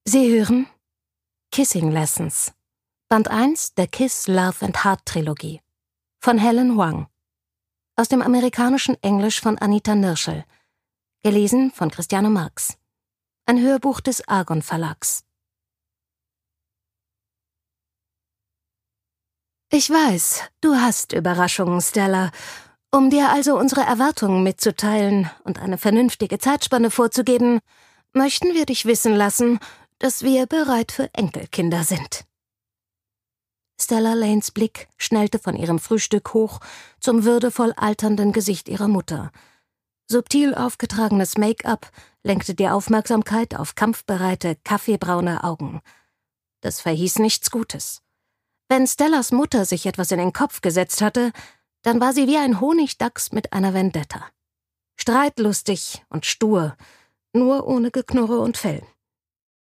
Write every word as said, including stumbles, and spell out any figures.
Sie hören Kissing Lessons, Band eins der Kiss, Love and Heart Trilogie von Helen Hoang. Aus dem amerikanischen Englisch von Anita Nirschel. Gelesen von Christiane Marx. Ein Hörbuch des Argon Verlags. Ich weiß, du hast Überraschungen, Stella. Um dir also unsere Erwartungen mitzuteilen und eine vernünftige Zeitspanne vorzugeben, möchten wir dich wissen lassen, dass wir bereit für Enkelkinder sind. Stella Lanes Blick schnellte von ihrem Frühstück hoch zum würdevoll alternden Gesicht ihrer Mutter. Subtil aufgetragenes Make-up lenkte die Aufmerksamkeit auf kampfbereite, kaffeebraune Augen. Das verhieß nichts Gutes. Wenn Stellas Mutter sich etwas in den Kopf gesetzt hatte, dann war sie wie ein Honigdachs mit einer Vendetta. Streitlustig und stur, nur ohne Geknurre und Fell.